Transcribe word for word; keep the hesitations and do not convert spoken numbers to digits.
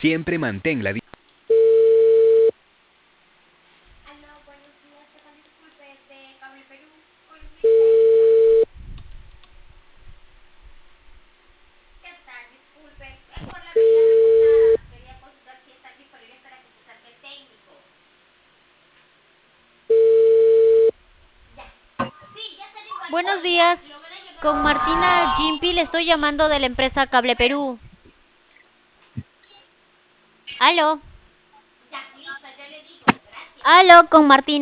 Siempre mantén la... di- Buenos días, con Martina Gimpi le estoy llamando de la empresa Cable Perú. Aló, aló, con Martina.